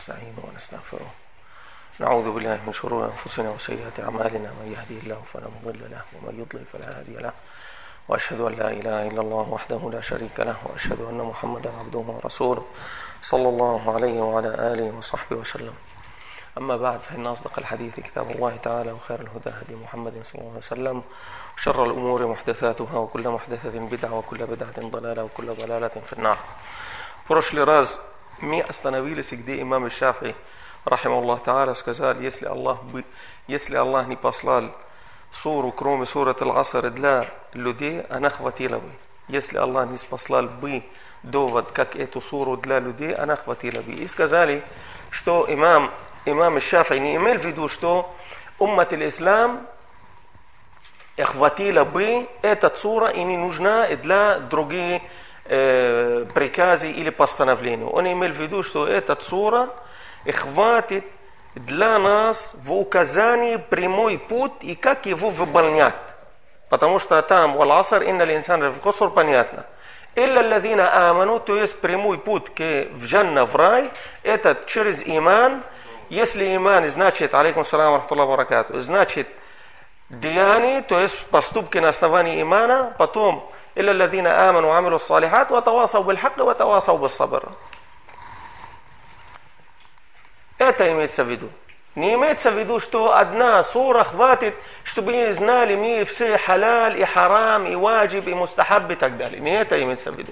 ونستعينه ونستغفره. نعوذ بالله من شرور أنفسنا وسيئات أعمالنا، من يهدي الله فلا مضل له ومن يضلل فلا هادي له، وأشهد أن لا إله إلا الله وحده لا شريك له، وأشهد أن محمدا عبده ورسوله صلى الله عليه وعلى آله وصحبه وسلم. أما بعد، فإن أصدق الحديث كتاب الله تعالى، وخير الهدى هدي محمد صلى الله عليه وسلم، وشر الأمور محدثاتها، وكل محدثة بدعة، وكل بدعة ضلالة، وكل ضلالة في النار. Prošli raz mi остановились, где имам Шафии, рахимахуллах та'аля, сказали, если Аллах не послал суру, кроме сурат Аль-Аср, для людей, она хватила бы. Если Аллах не послал бы довод, как эту суру для людей, она хватила бы. И сказали, что имам Шафии не имел в виду, что уммат ислам хватила бы эта сура и не нужна для других приказы или постановления. Он имел в виду, что эта сура хватит для нас в указании прямой путь и как его выполнять. Потому что там «Вал-аср инна л-инсана лафи хуср» понятно. «Илля аллазина аману», то есть прямой путь в джанна, в рай, это через иман. Если иман, значит, алейкум салам ва рахматуллахи ва баракату, значит деяния, то есть поступки на основании имана, потом إلا الذين آمنوا وعملوا الصالحات وتواصوا بالحق وتواصوا بالصبر. Это имеется в виду. Не имеется в виду, что одна сура хватит, чтобы мы знали мы все халаль и харам, и ваджиб, и мустахаб и так далее. Не это имеется в виду.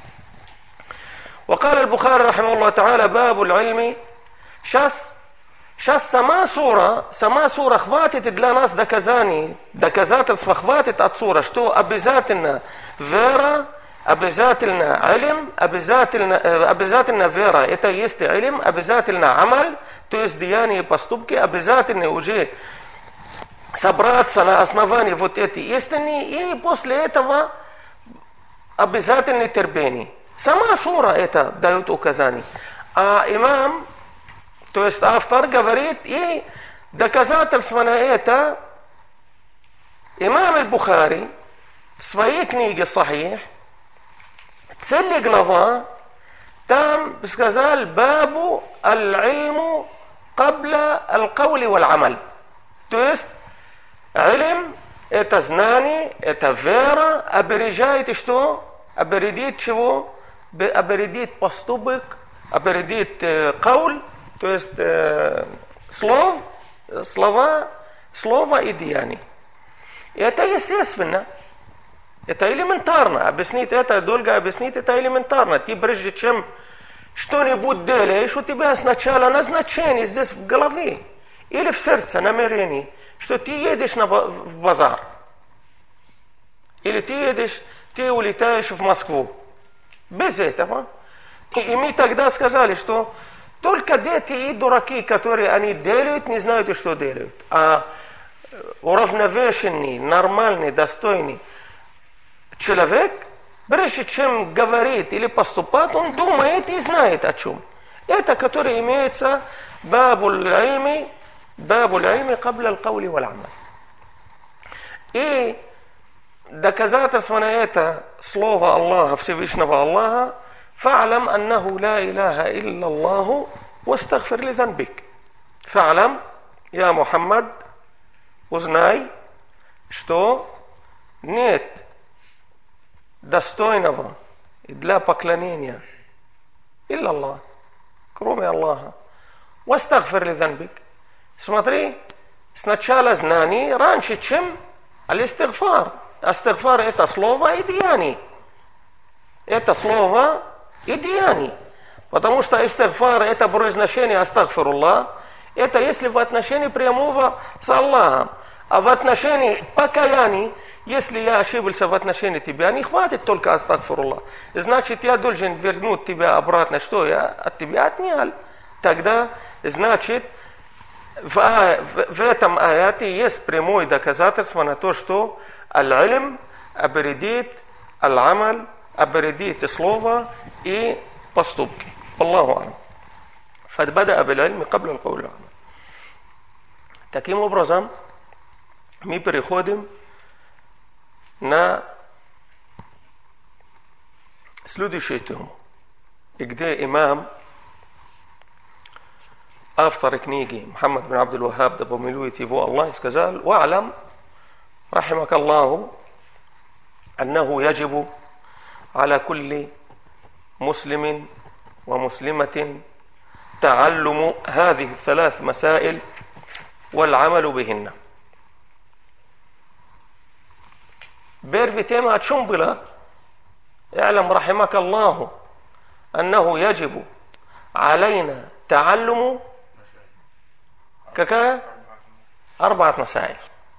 وقال البخاري رحمه الله تعالى باب العلم. Сейчас сама сура хватит для нас доказаний, доказательства хватит от сура, что обязательно вера, обязательно илм, обязательно вера, это есть илм, обязательно амаль, то есть деяния и поступки, обязательно уже собраться на основании вот этой истины, и после этого обязательно терпение. Сама сура это дает указания. А имам, то есть автор говорит, и доказательство на это имам Аль-Бухари в своей книге Сахих, целая глава, там сказал бабу аль-илму кабля аль-каули валь-амаль. То есть илм это знание, это вера, опережает что? Опередит чего? Опередит поступок, опередит кауль, то есть слово и деяние. И это естественно. Это элементарно. Объяснить это, долго объяснить, это элементарно. Ты прежде чем что-нибудь делаешь, у тебя сначала назначение здесь в голове или в сердце, намерение, что ты едешь в базар. Или ты улетаешь в Москву. Без этого. И мы тогда сказали, что только дети и дураки, которые они делают, не знают, что делают. А уравновешенный, нормальный, достойный человек, прежде чем говорит или поступает, он думает и знает о чем. Это, которое имеется бабуль ильми кабля аль-каули валь-амаль. И доказательство на это слово Аллаха, Всевышнего Аллаха: فاعلم أنه لا إله إلا الله واستغفر لذنبك. فاعلم, я Мухаммад, узнай, что нет достойного для поклонения илля Аллах, кроме Аллаха. واستغفر لذنبك. Смотри, сначала знание раньше, чем аль-истигфар. Астигфар это слово и деяние. Это слово и деяний. Потому что истигфар это произношение астагфируллах. Это если в отношении прямого с Аллахом. А в отношении покаяния, если я ошибался в отношении тебя, не хватит только астагфируллах. Значит, я должен вернуть тебя обратно, что я от тебя отнял. Тогда, значит, в этом аяте есть прямое доказательство на то, что аль-илм опередит аль-амаль, опередит слово и поступки. Аллаху алям. Фадбада абиль-ильми кабля аль-каули валь-амаль. Таким образом, мы переходим на следующую тему, где имам автор книги Мухаммад бин Абдул Вахаб, да помилует его Аллах, сказал: «Ва'лам, рахимак Аллаху, аннаху яджибу аля кулли муслимин ва муслиматин та'аллуму хазихи салас масаиль валь амалу бихинна». Первая тема о чем была? «И'лам, рахимак Аллаху, аннаху яджибу алейна та'аллуму». Какая? 4 مسائل.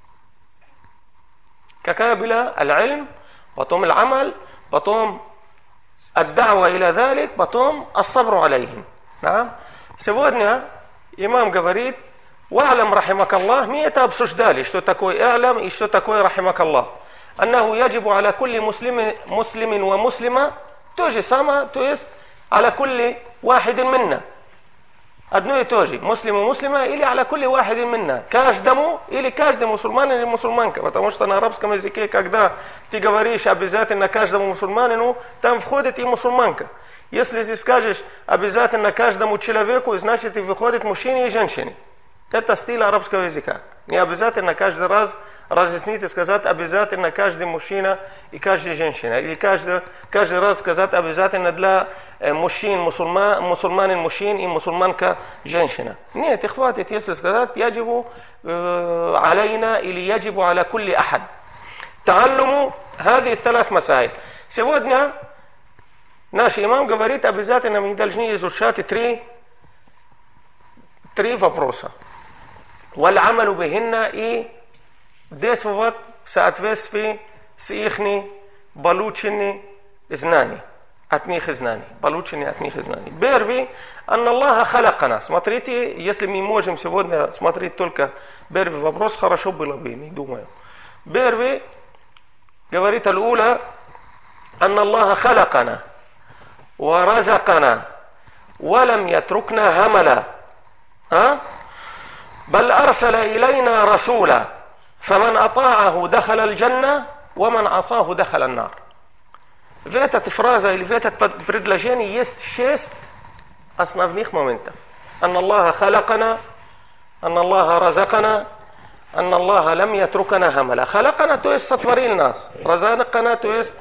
Какая была? Аль-илм, потом аль-амаль, потом ад-да'ва иля залик, потом ас-сабру алейхим. Сегодня имам говорит: «Ва'лам, рахимак Аллах». Мы это обсуждали, что такое и'лам и что такое рахимак Аллах. «Аннаху яджибу аля кулли муслимин ва муслима». То же самое, то есть аля кулли вахидин минна. Одно и то же. Муслиму муслима или аля кулли вахидин минна. Каждому или каждый мусульман или мусульманка. Потому что на арабском языке, когда ты говоришь обязательно каждому мусульманину, там входит и мусульманка. Если ты скажешь обязательно каждому человеку, значит и выходит мужчине и женщине. Это стиль арабского языка. Не обязательно каждый раз разъяснить и сказать обязательно каждый мужчина и каждая женщина. Или каждый раз сказать обязательно для мужчин, мусульманин мужчин и мусульманка женщина. Нет, и хватит, если сказать яджибу алейна или яджибу аля кулли ахад. Та'аллуму хази 3 масаиль. Сегодня наш имам говорит, обязательно мы должны изучать 3 вопроса. والعمل بهن и действовать в соответствии с ихними полученными знаниями, от них знаний, полученные от них знаний. Первый, анна Аллаха халакана. Смотрите, если мы можем сегодня смотреть только первый вопрос, хорошо было бы, не думаю. Первый, говорит аль-ула, анна Аллаха халакана, ва разакана, ва лам ятрукна хамала. بل أرسل إلينا رسولا فمن أطاعه دخل الجنة ومن عصاه دخل النار. В этой фразе или в этом предложении есть 6 основных моментов. أن الله خلقنا, أن الله رزقنا, أن الله لم يتركنا هملا. خلقنا, то есть сотворил нас. رزقنا, то есть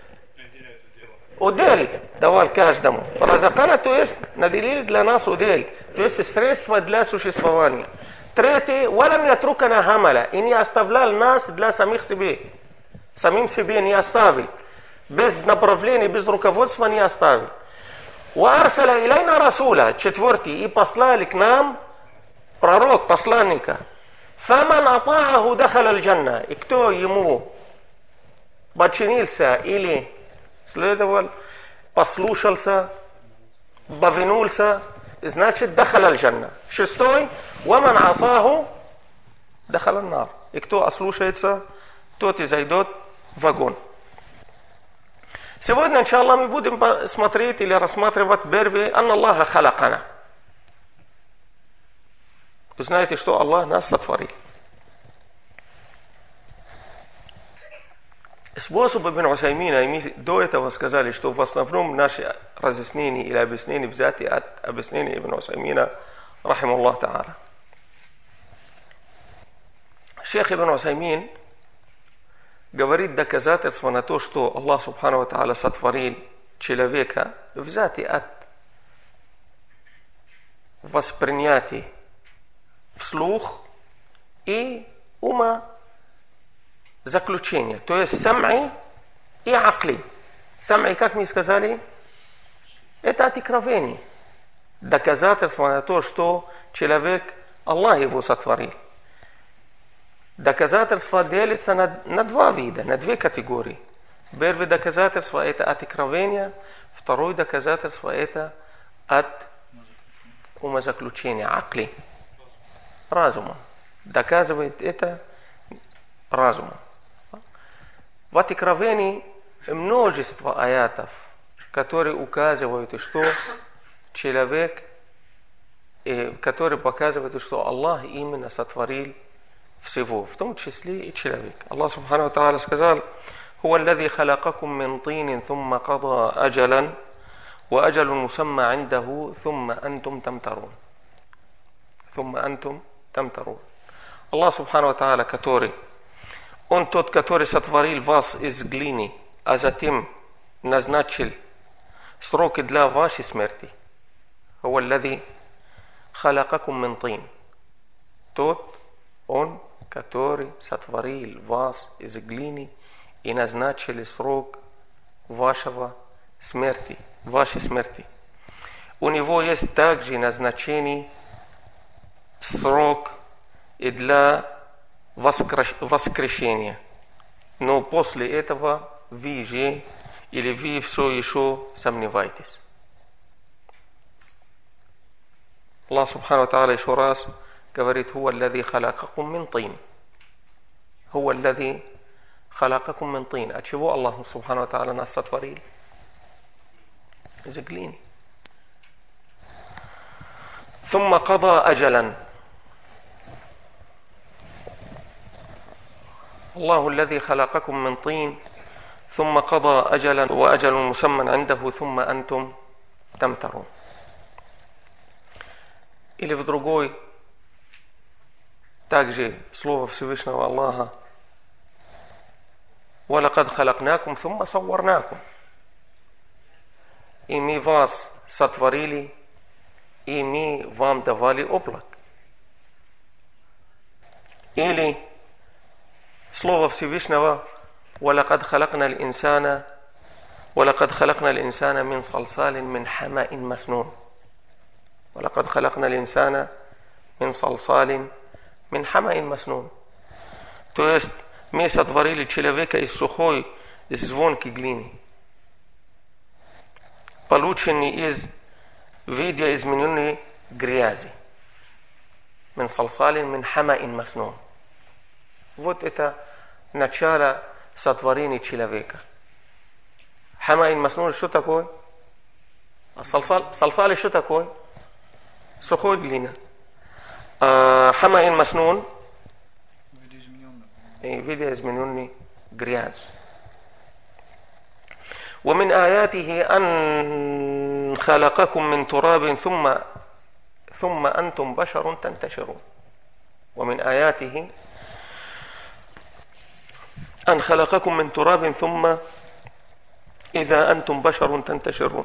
удел давал каждому. Разакана, то есть наделили для нас удел, то есть средства для существования. Третий, валам ятрукана хамаля, и не оставлял нас для самих себе. Самим себе не оставил. Без направления, без руководства не оставил. Ва арсаля илайна расуля. Четвертый, и послали к нам пророк, посланника. Фаман атааху дахал аль-джанна. И кто ему подчинился или следовал, послушался, повинулся, значит, дахал аль-джанна. Шестой, ваман асаху дахал ан-нар. И кто ослушается, тот и зайдет в огонь. Сегодня, иншаллах, мы будем смотреть или рассматривать первый, анна Аллаха халакана. Вы знаете, что Аллах нас сотворил. Способ Ибн Усаймина, и мы до этого сказали, что в основном наши разъяснения или объяснения взяты от объяснения Ибн Усаймина, рахималлах та'аля. Шейх Ибн Усаймин говорит доказательство на то, что Аллах Субхану ва Та'аля сотворил человека, взяты от воспринятия вслух и ума заключения, то есть сам'и и акли. Сам'и, как мы сказали, это откровение, доказательство на то, что человек, Аллах его сотворил. Доказательства делятся на 2 вида, на 2 категории. Первое доказательство это от откровения, второе доказательство это от умозаключения, акли, разума. Доказывает это разумом. В откровении множество аятов, которые указывают, что человек, которые показывают, что Аллах именно сотворил всего, в том числе и человек. Аллах Субхану ва Та'аля сказал: «Хуа аллази халакакум мин тинин, thumma qada аджалан, ва аджалун мусамма индаху, thumma антум тамтарун». ثم أنتم تمترون. Allah subhanahu wa ta'ala, on tот который сотворил вас из глины, а затем назначил сроки для вашей смерти. هو الذي خلقكم من طين. Тот, он, который сотворил вас из глины и назначил срок вашей смерти. У него есть также назначенный срок и для воскрешения. Но после этого вы же или вы все еще сомневаетесь. Allah subhanahu wa ta'ala еще раз говорит: هو الذي خلقكم من طين. هو الذي خلقكم من طين. От чего Аллах subhanahu wa ta'ala нас сотворил? Из глины. ثم قضى أجلا. الله الذي خلقكم من طين ثم قضى أجلا وأجل مسمى عنده ثم أنتم تمترون. Или в другой, также слово Всевышнего Аллаха: وَلَقَدْ خَلَقْنَاكُمْ ثُمَّ صَوَّرْنَاكُمْ. И мы вас сотворили, и мы вам давали облак. Или слово Всевышнего: وَلَقَدْ خَلَقْنَا الْإِنسَانَ مِنْ صَلْصَالٍ مِنْ حَمَإٍ مَسْنُونٍ. وَلَقَدْ خَلَقْنَا الْإِنسَانَ مِنْ صَلْصَالٍ مِنْ حَمَإٍ مَسْنُونٍ. То есть мы сотворили человека из сухой, из звонкой глины, полученной из видоизмененной грязи. مِنْ صَلْصَالٍ مِنْ حَمَإٍ مَسْنُونٍ. Вот это начало сотворения человека. Хамаин маснун что такое? А салсаль что такое? Сухой глина. Хамаин маснун видоизмененный грязь. ومن آياته أن خلقكم من تراب ثم أنتم بشر تنتشرون. ومن آياته أن خلقكم من تراب ثم إذا أنتم بشر تنتشرون.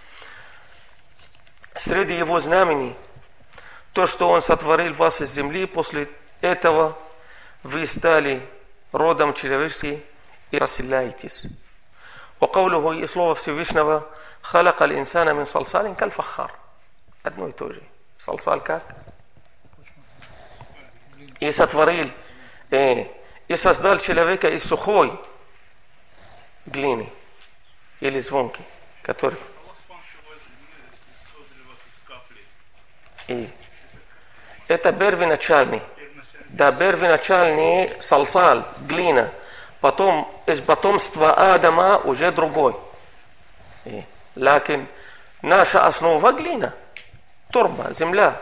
Среди его знамений то, что он сотворил вас из земли, после этого вы стали родом человеческим и расселяетесь. وقوله и слово Всевышнего: خلق الإنسان من صلصال كالفخار. Одно и то же. Салсаль как? И сотворил, и создал человека из сухой глины или звонки, который... И это первоначальный. Да, первоначальный салсаль, глина. Потом из потомства Адама уже другой. Лакин наша основа глина, турба, земля.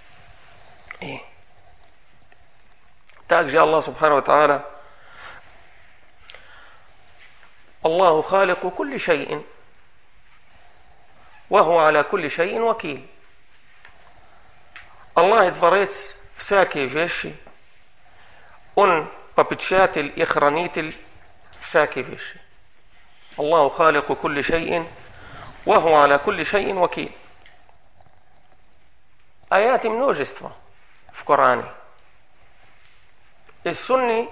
Также Аллах субхану ва тааля: Аллаху халику кулли шайин, ва хуа аля кулли шайин вакиль. Аллах творец всякие вещи, Он попечатель и хранитель всякие вещи. Аллаху халику кулли шайин, ва хуа аля кулли шайин вакиль. Аяты множество в Коране. Из Сунни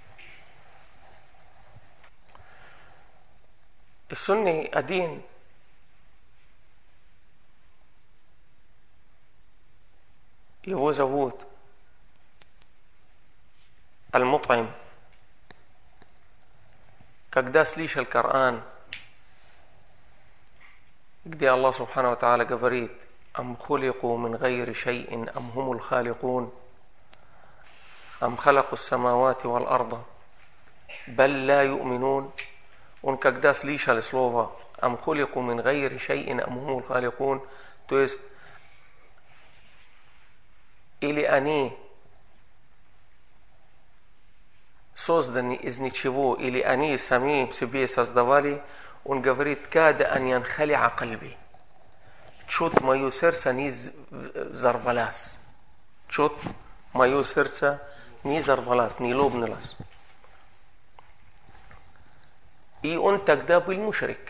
один его зовут Аль-Мут'им. Когда слышал Коран, где Аллах субхану ва тааля говорит: «Ам хулику мин гайри шайин, ам хумул халикун, ам халаку самавати вал арда, баль ла ю'минун». Он когда слышал слово «Ам хулику мин гайри шайин, ам хумул халикун», то есть или они созданы из ничего, или они сами себе создавали, он говорит: «Када ан янхали'a кальби». Чуть мое сердце не взорвалось. чет мое сердце не взорвалось, не лопнулось. И он тогда был мушрик.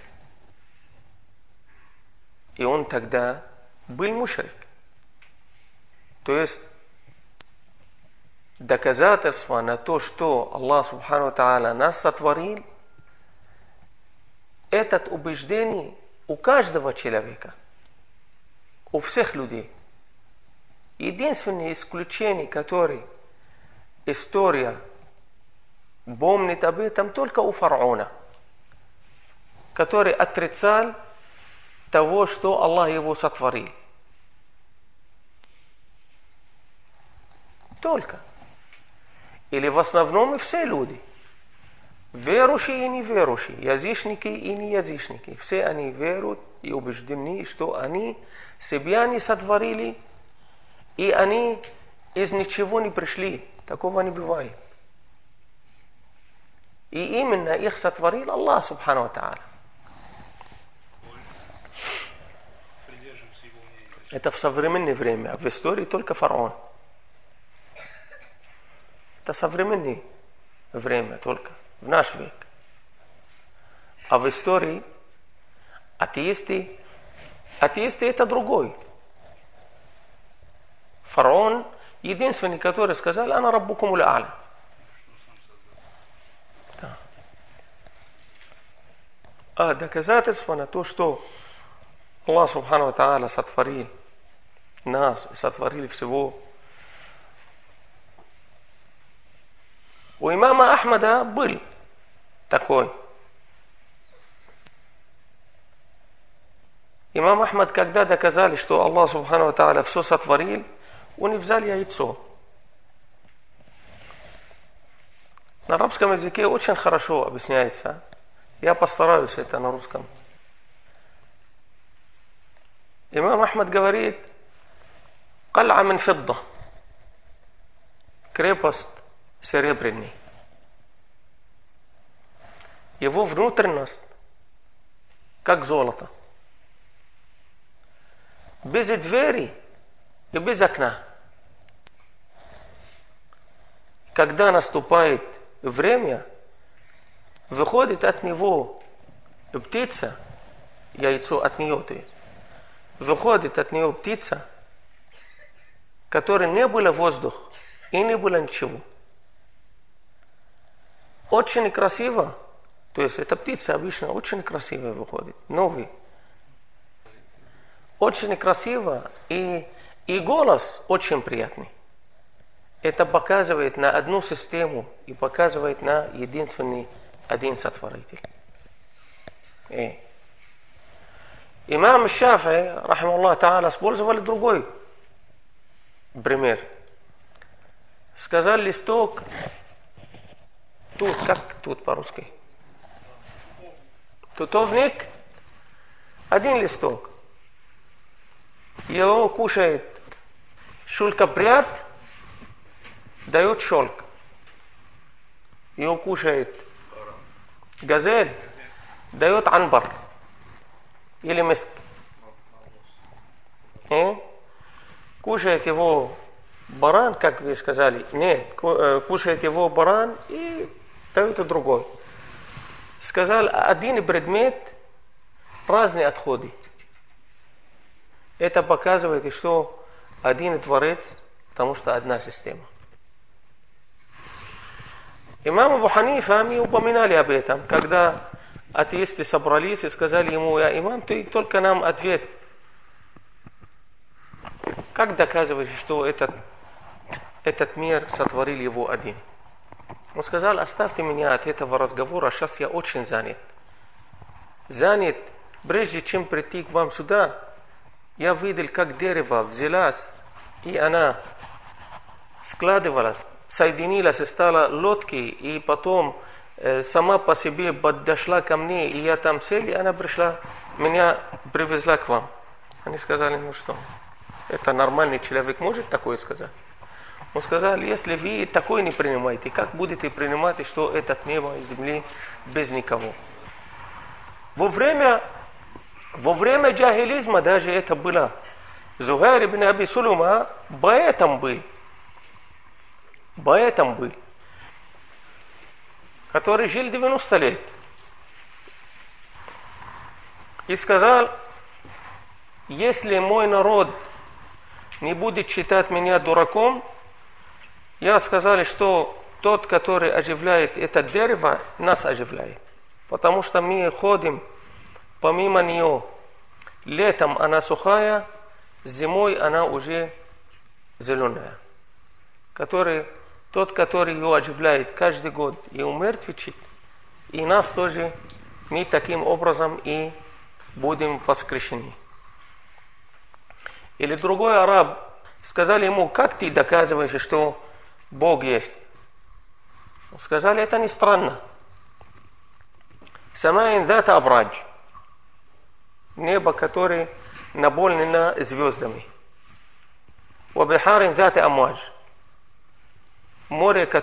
То есть доказательство на то, что Аллах Субхану Тааля нас сотворил, это убеждение у каждого человека, у всех людей. Единственное исключение, которое история помнит об этом, только у фараона, который отрицал того, что Аллах его сотворил. Только. Или в основном все люди, верующие и неверующие, язычники и неязычники, все они веруют и убеждены, что они себя не сотворили, и они из ничего не пришли. Такого не бывает. И именно их сотворил Аллах Субхану Тааля. Это в современное время, а в истории только фараон. Это современное время только, в наш век. А в истории атеисты это другой. Фараон единственный, который сказал: «Ана раббукумул а'ля». Да. А доказательство на то, что Аллах Субхану Тааля сотворил нас, сотворил всего. У имама Ахмада был такой. Имам Ахмад, когда доказали, что Аллах Субхану Тааля все сотворил, они взяли яйцо. На арабском языке очень хорошо объясняется. Я постараюсь это на русском. Имам Ахмад говорит: «Каль'a мин фидда». Крепость серебряный. Его внутренность как золото. Без двери и без окна. Когда наступает время, выходит от него птица, яйцо от нее, то есть, выходит от нее птица, которой не было воздуха и не было ничего. Очень красиво, то есть эта птица обычно очень красиво выходит, новый. Очень красиво и голос очень приятный. Это показывает на одну систему и показывает на единственный один сотворитель. Имам Шафии, рахимахуллах та'аля, использовали другой пример. Сказал: листок тут, как тут по-русски? Тутовник, один листок. Его кушает шелкопряд, дает шелк. Его кушает газель, дает анбар или миск. Кушает его баран, как вы сказали. Нет, кушает его баран и дает другой. Сказал: один предмет, разные отходы. Это показывает, что один творец, потому что одна система. Имам Абу Ханифа, мы упоминали об этом, когда атеисты собрались и сказали ему: я имам, ты только нам ответ. Как доказываешь, что этот мир сотворил его один? Он сказал: оставьте меня от этого разговора, сейчас я очень занят. Прежде чем прийти к вам сюда, я видел, как дерево взялось, и она складывалась, соединилась и стала лодкой, и потом сама по себе подошла ко мне, и я там сел, и она пришла, меня привезла к вам. Они сказали: ну что, это нормальный человек может такое сказать? Он сказал: если вы такое не принимаете, как будете принимать, что этот небо и земли без никого? Во время джахилизма даже это было. Зухайр ибн Аби Сулейма поэтом был. Поэтому были, который жил 90 лет. И сказал, если мой народ не будет считать меня дураком, я сказал, что тот, который оживляет это дерево, нас оживляет. Потому что мы ходим помимо нее. Летом она сухая, зимой она уже зеленая. Тот, который ее оживляет каждый год и умертвичит, и нас тоже, мы таким образом и будем воскрешены. Или другой араб сказали ему, как ты доказываешь, что Бог есть? Сказали, это не странно. Самаин зата абрадж. Небо, которое наполнено звездами. Вабихарин зата амвадж. Море,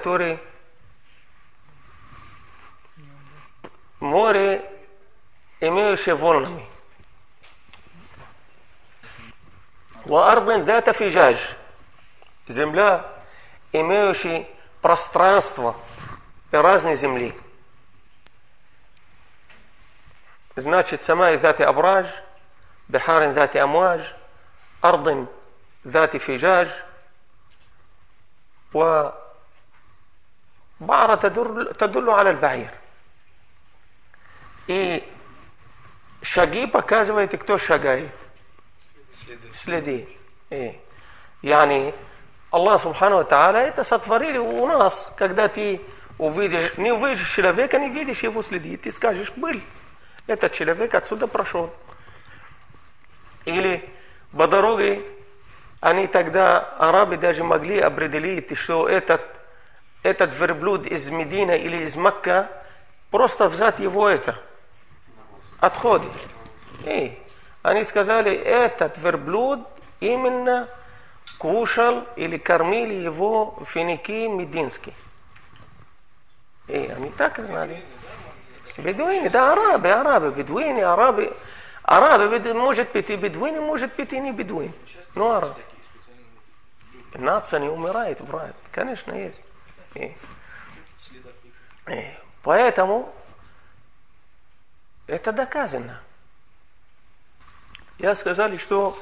имеющее волнами. Ваарбин зата фиджадж. Земля, имеющая пространство и разные земли. Значит, самай зати абрадж, бихарин зати амвадж, ардин зати фиджадж, وبعرة تدل على البعير. И шаги показывает, кто шагает. Следы. Yani, Аллах Субхану ва Тааля это сотворили у нас, когда ты увидишь, не увидишь человека, не видишь его следы, ты скажешь, был, этот человек отсюда прошел. Или по дороге, они тогда, арабы даже могли определить, что этот верблюд из Медины или из Мекка, просто взять его отходы. И они сказали, этот верблюд именно кушал или кормили его финики мединские. И они так и знали. Бедуины, да, арабы, бедуины, арабы. Арабы, может быть и бедуины, может быть и не бедуины. Но арабы. Нация не умирает, брат. Конечно, есть. Поэтому это доказано. Я сказал, что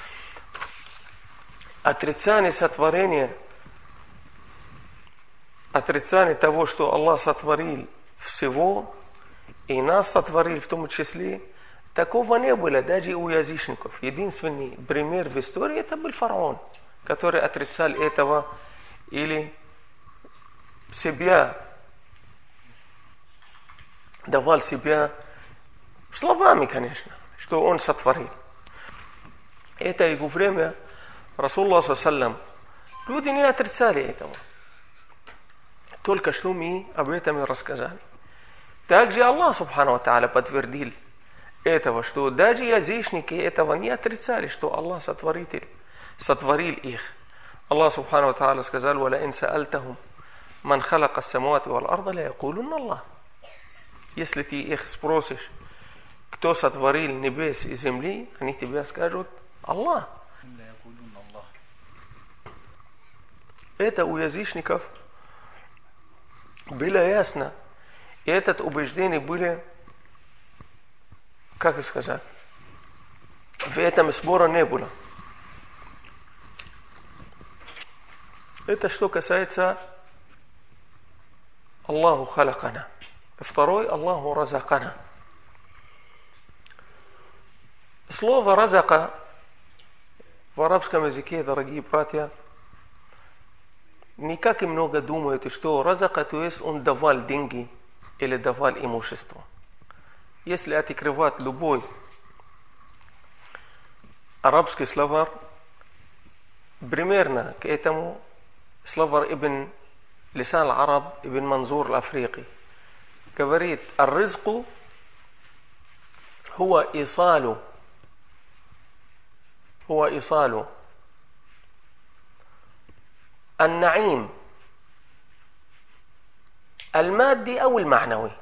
отрицание сотворения, отрицание того, что Аллах сотворил всего, и нас сотворил в том числе, такого не было даже у язычников. Единственный пример в истории это был фараон, который отрицал этого или себя, давал себя словами, конечно, что он сотворил. Это его время Расулуллах саллаллаху люди не отрицали этого. Только что мы об этом и рассказали. Также Аллах Субхану ва Тааля подтвердил этого, что даже язычники этого не отрицали, что Аллах сотворил их. Аллах Субхану ва Тааля сказал: «Валаин саальтахум ман халака ас-самавати вал арда ла якулунна Аллах». Если ты их спросишь, кто сотворил небес и земли, они тебе скажут: Аллах. Это у язычников было ясно. И это убеждение были, как сказать, в этом спора не было. Это что касается Аллаху халакана. Второй, Аллаху разакана. Слово разака в арабском языке, дорогие братья, не как и много думают, что разака, то есть он давал деньги или давал имущество. Если открывать любой арабский словарь, примерно к этому словарь Ибн Лисан al-Араб, Ибн Манзур al-Африки говорит: «Ар-ризку хуа исалу النعيم المادي أو المعنوي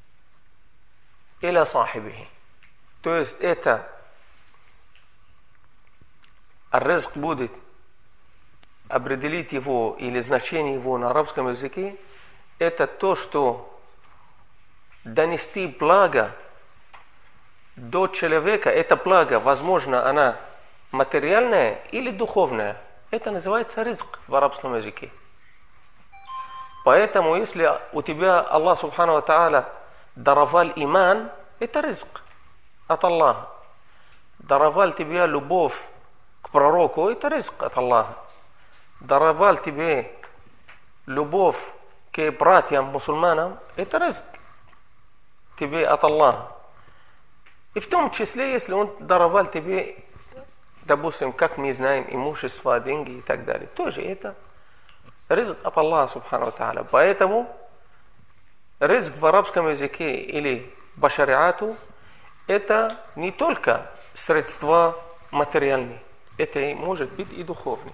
إلى صاحبه». То есть это الرزق будет определить его или значение его на арабском языке, это то, что донести благо до человека, это благо, возможно, она материальная или духовная. Это называется ризк в арабском языке. Поэтому, если у тебя Аллах Субхану ва Тааля даровал иман, это ризк от Аллаха. Даровал тебе любовь к пророку, это ризк от Аллаха. Даровал тебе любовь к братьям мусульманам, это ризк тебе от Аллаха. И в том числе, если он даровал тебе, допустим, как мы знаем, имущество, деньги и так далее, тоже это ризк от Аллаха Субхану ва Тааля. Поэтому ризк в арабском языке или по шариату это не только средства материальные, это может быть и духовный.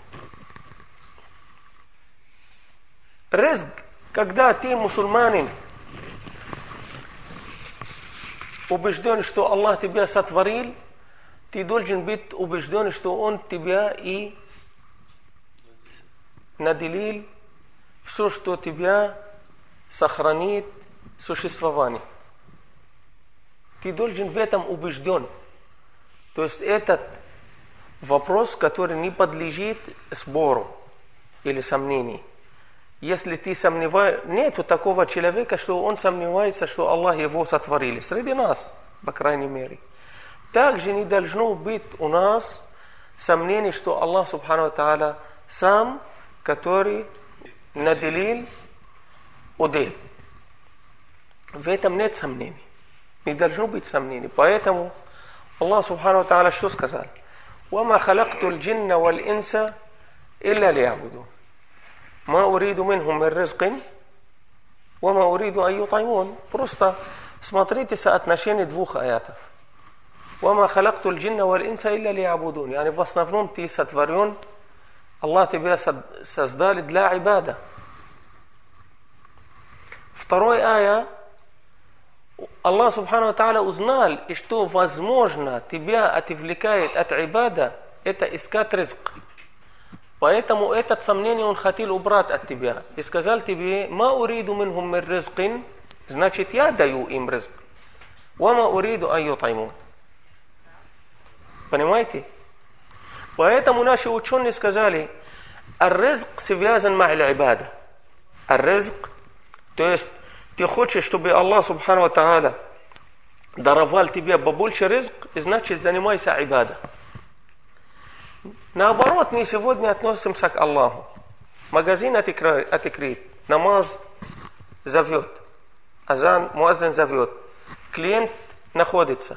Ризк, когда ты мусульманин, убежден, что Аллах тебя сотворил, ты должен быть убежден, что Он тебя и наделил все, что тебя сохранит существование. Ты должен в этом убежден. То есть этот вопрос, который не подлежит спору или сомнению. Если ты сомневаешься, нету такого человека, что он сомневается, что Аллах его сотворил. Среди нас, по крайней мере. Также не должно быть у нас сомнений, что Аллах Субхану ва Тааля сам, который наделил удел. В этом нет сомнений. Не должно быть сомнений. Поэтому Аллах Субхану ва Тааля что сказал? وَمَا خَلَقْتُ الْجِنَّ وَالْإِنسَ إِلَّا لِيَعْبُدُونَ ما أريد منهم من رزق وما أريد أن يطعمون. Просто смотрите соотношение двух аятов. وما خلقت الجن والإنس إلا ليعبدون. يعني в основном ты сотворен, Аллах тебя создали для ибада. Второй ая, Аллах Субхану ва Тааля узнал, и что возможно тебя отвлекает от ибада, это искать ризк. Поэтому этот сомнение он хотел убрать от тебя. И сказал тебе, «Ма уриду минхум мир ризкин», значит, я даю им ризк. «Вама уриду ан ютаймун». Понимаете? Поэтому наши ученые сказали, «Ар-ризк связан ма'л ибада». Ар-ризк, то есть, ты хочешь, чтобы Аллах Субхану ва Тааля даровал тебе побольше ризк, значит, занимайся ибадой. Наоборот, мы сегодня относимся к Аллаху. Магазин открыт, намаз зовет, азан, муаззин зовет. Клиент находится.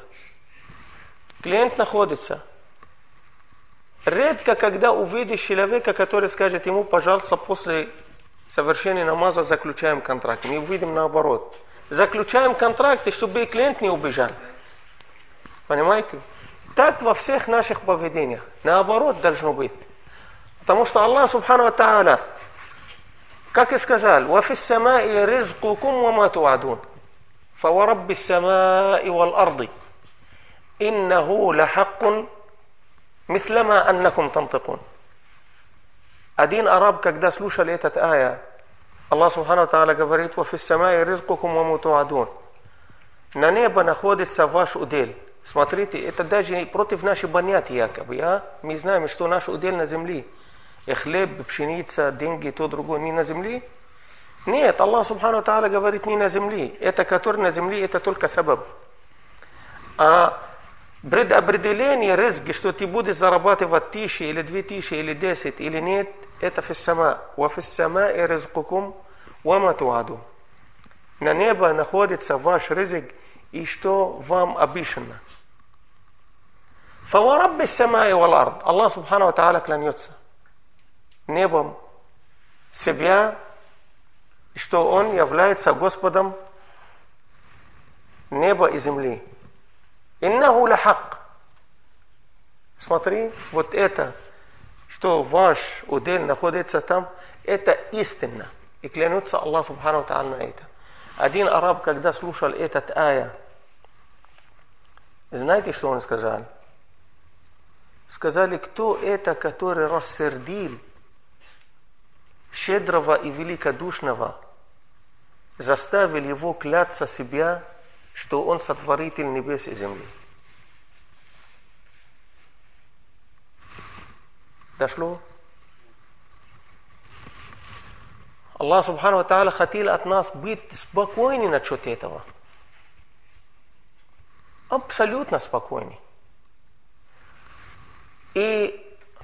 Редко, когда увидишь человека, который скажет ему, пожалуйста, после совершения намаза заключаем контракт. Мы увидим наоборот. Заключаем контракт, чтобы клиент не убежал. Понимаете? Так во всех наших поведениях. Наоборот должно быть. Потому что Аллах Субхану ва Тааля, как и сказал, وَفِي السَّمَاءِ رِزْقُكُمْ وَمَا تُوعَدُونَ فَوَرَبِّ السَّمَاءِ وَالْأَرْضِ إِنَّهُ لَحَقٌّ مثلما أنكم تنطقون. Один араб, когда слушали этот ая, Аллах Субхану ва Тааля говорит, وَفِي السَّمَاءِ رِزْقُكُمْ وَمَا تُوعَدُونَ. На небо находится ваш удел. Смотрите, это даже против наших понятий якобы. Мы знаем, что наш удел на земле. И хлеб, пшеница, деньги, то другое не на земле. Нет, Аллах Субхану ва Тааля говорит не на земле. Это, который на земле, это только сабаб. А предопределение ризки, что ты будешь зарабатывать 1000 или 2000 или 10 или нет, это в сама. وَفِي السَّمَاءِ رِزْقُكُمْ وَمَا تُوعَدُونَ. На небо находится ваш ризик и что вам обещано. فَوَرَبِّ السَّمَاءِ وَالْأَرْضِ. Аллах Субхану ва Тааля клянется небом себя, что Он является Господом неба и земли. «Иннаху лахак». Смотри, вот это, что ваш удел находится там, это истина. И клянется Аллах Субхану ва Тааля на это. Один араб, когда слушал этот ая, знаете, что он сказал? Сказали, кто это, который рассердил щедрого и великодушного заставил его кляться себя, что он сотворитель небес и земли. Дошло? Аллах Субхану ва Тааля хотел от нас быть спокойны насчет этого. Абсолютно спокойны. И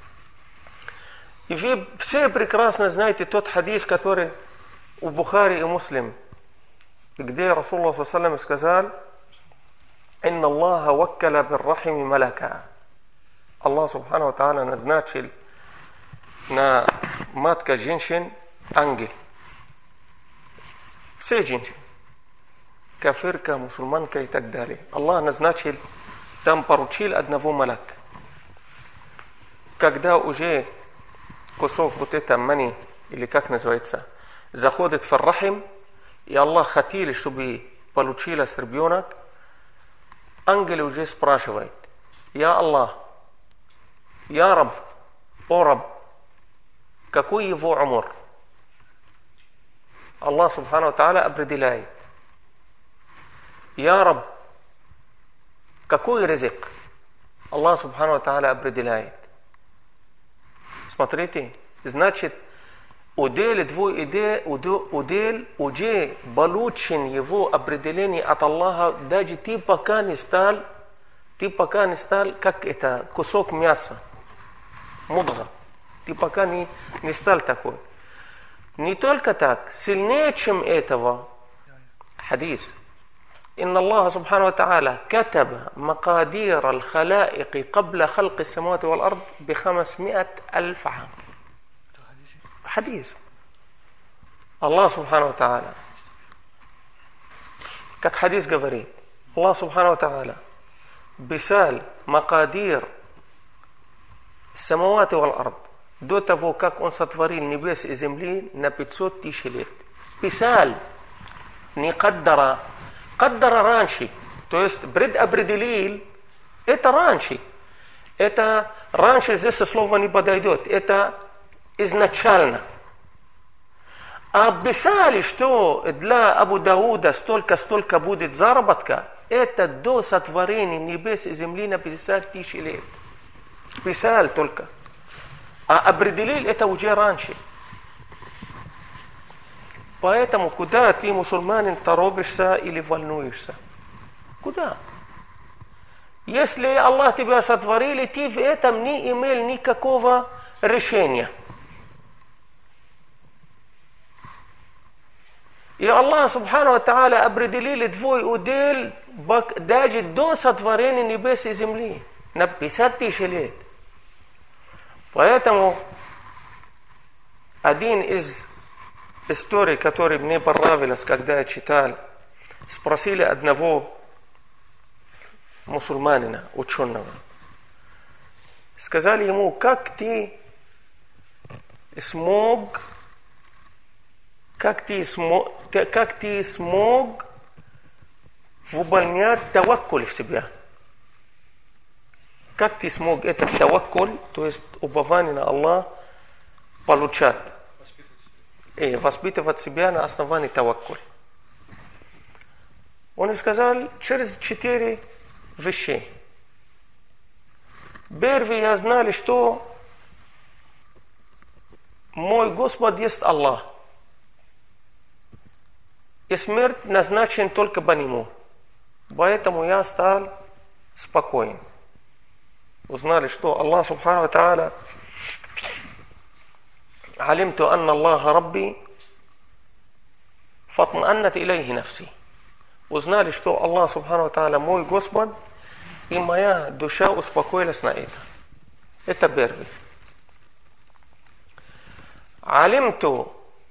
вы все прекрасно знаете тот хадис, который у Бухари и Муслим, где Расулуллах саллаллаху алейхи ва саллям сказал: «Инна Аллаха ваккаля бир-рахими маляка». Аллах Субхану ва Тааля назначил на матка женщин ангел. Все женщины. Кафирка, мусульманка и так далее. Аллах назначил, там поручил одного маляка. Когда уже кусок вот это мани, или как называется, заходит в рахим, и Аллах хотел, чтобы получилось ребенок, ангел уже спрашивает: «Я Аллах, я Раб, о Раб, какой его умр?» Аллах Субхану ва Тааля определяет: «Я Раб, какой ризик?» Аллах Субхану ва Тааля определяет. Смотрите, значит, удел уже получен его определение от Аллаха, даже ты пока не стал, как это, кусок мяса, мудга, ты пока не стал такой. Не только так, сильнее, чем этого, хадис. إن الله سبحانه وتعالى كتب مقادير الخلائق قبل خلق السماوات والأرض ب500,000 عام. حديث الله سبحانه وتعالى как حديث говорит, الله سبحانه وتعالى писал مقادير السماوات والأرض до того, как он сотворил небес и земли, на 500 тысяч лет. Писал, не каддара. Каддара раньше. То есть предопределил, это раньше. Это раньше здесь слово не подойдет. Это изначально. А писали, что для Абу Дауда столько будет заработка, это до сотворения небес и земли на 50 тысяч лет. Писали только. А определил это уже раньше. Поэтому куда ты, мусульманин, торопишься или волнуешься? Куда? Если Аллах тебя сотворил, ты в этом не имел никакого решения. И Аллах Субхану ва Тааля определил твой удел даже до сотворения небес и земли. На 50 тысяч лет. Поэтому один из историй, который мне понравилось, когда я читал, спросили одного мусульманина, ученого. Сказали ему: как ты смог выполнять таваккуль в себя? Как ты смог этот таваккуль, то есть упование на Аллах, получать? Воспитывать себя на основании таваккуль. Он сказал через 4 вещи. Первый, я знали, что мой Господь есть Аллах. И смерть назначена только по Нему. Поэтому я стал спокоен. Узнали, что Аллах Субхану ва Тааля علمت أن الله ربي فاطمأنت إليه نفسي. Узнали, что Аллах Субхану ва Тааля мой Господь, и моя душа успокоилась на это. Это первый. علمت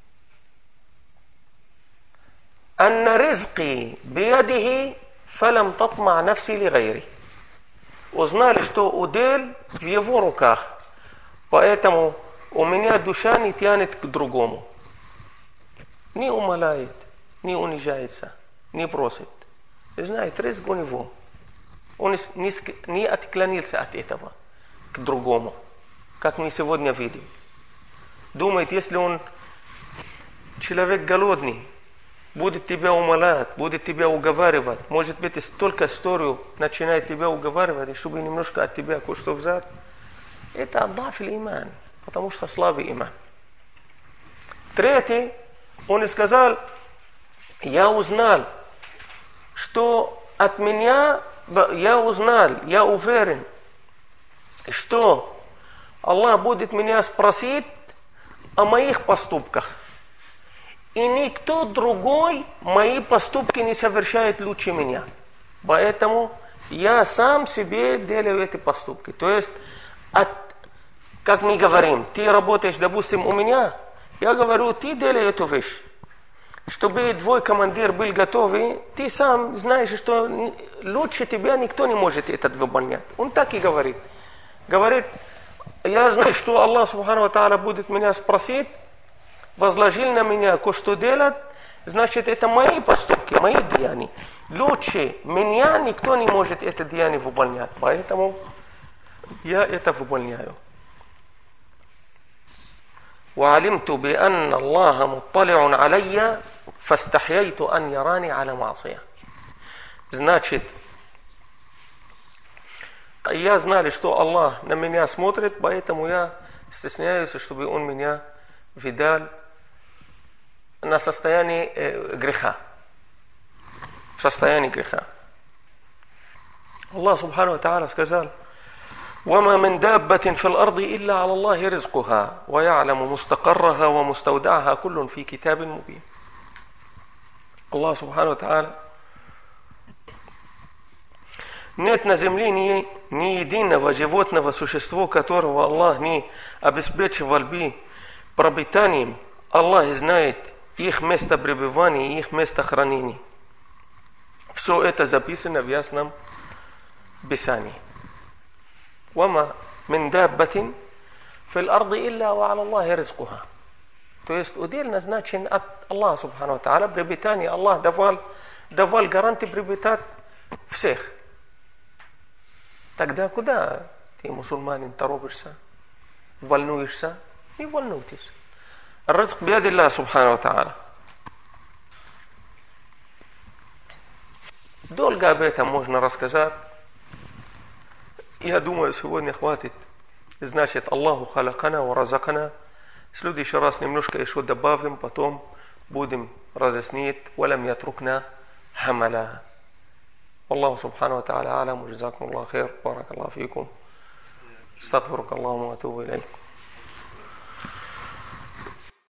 أن رزقي بيده فلم تطمع نفسي لغيري. Узнали, что удел в его руках, поэтому у меня душа не тянет к другому. Не умоляет, не унижается, не просит. Знает, риск у него. Он не отклонился от этого к другому, как мы сегодня видим. Думает, если он человек голодный, будет тебя умолять, будет тебя уговаривать, может быть, столько историю начинает тебя уговаривать, и чтобы немножко от тебя кое-что взять, это аддаф иман, потому что слабый иман. Третий, он сказал, я узнал, что от меня, я уверен, что Аллах будет меня спросить о моих поступках. И никто другой мои поступки не совершает лучше меня. Поэтому я сам себе делаю эти поступки. То есть, как мы говорим, ты работаешь, допустим, у меня, я говорю, ты делай эту вещь. Чтобы твой командир был готовый, ты сам знаешь, что лучше тебя никто не может это выполнять. Он так и говорит. Говорит, я знаю, что Аллах Субхану ва Тааля будет меня спросить, возложил на меня кое-что делать, значит, это мои поступки, мои деяния. Лучше меня никто не может это деяние выполнять, поэтому я это выполняю. وعلمت بأن الله مطلع علي فاستحييت أن يراني على معصية. Значит, я знал, что Аллах на меня смотрит, поэтому я стесняюсь, чтобы Он меня видал на состоянии греха. В состоянии греха. Аллах Субхану ва Тааля сказал, وما من دابة في الأرض إلا على الله رزقها ويعلم مستقرها ومستودعها كل في كتاب مبين. Аллах Субхану ва Тааля, нет на земле ни единого животного существа, которого Аллах не обеспечивал бы пропитанием. Аллах знает их место пребывания и их место хранения. Все это записано в ясном Писании. وما من دابة في الأرض إلا وعلى الله رزقها. То есть удел назначен от Аллаха Субхану ва Тааля приобретание. Аллах давал гарантии приобретать всех. Тогда куда ты, мусульманин, торопишься, волнуешься? Не волнуйтесь. Ризк бияди Аллаха Субхану ва Тааля. Долго об этом можно рассказать. Я думаю, сегодня хватит. Значит, Аллаху халакана ва разакана. В следующий раз немножко еще добавим, потом будем разъяснить. Валям ятрукна хамаля. Аллаху субхану ва та'аля алям. Джазакум Аллаху хейр. Барак Аллаху фикум. Астагфирука Аллаху ва атубу илейк.